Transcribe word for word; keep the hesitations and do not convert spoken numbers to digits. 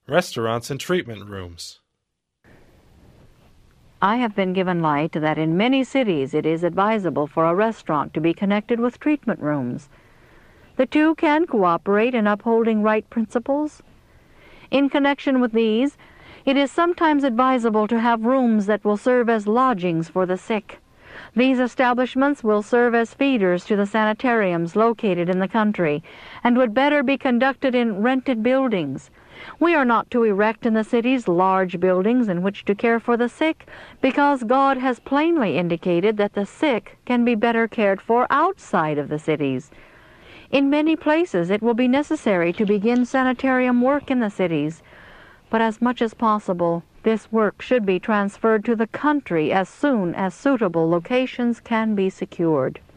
Restaurants and treatment rooms. I have been given light that in many cities it is advisable for a restaurant to be connected with treatment rooms. The two can cooperate in upholding right principles. In connection with these, it is sometimes advisable to have rooms that will serve as lodgings for the sick. These establishments will serve as feeders to the sanitariums located in the country, and would better be conducted in rented buildings. We are not to erect in the cities large buildings in which to care for the sick, because God has plainly indicated that the sick can be better cared for outside of the cities. In many places it will be necessary to begin sanitarium work in the cities, but as much as possible, this work should be transferred to the country as soon as suitable locations can be secured.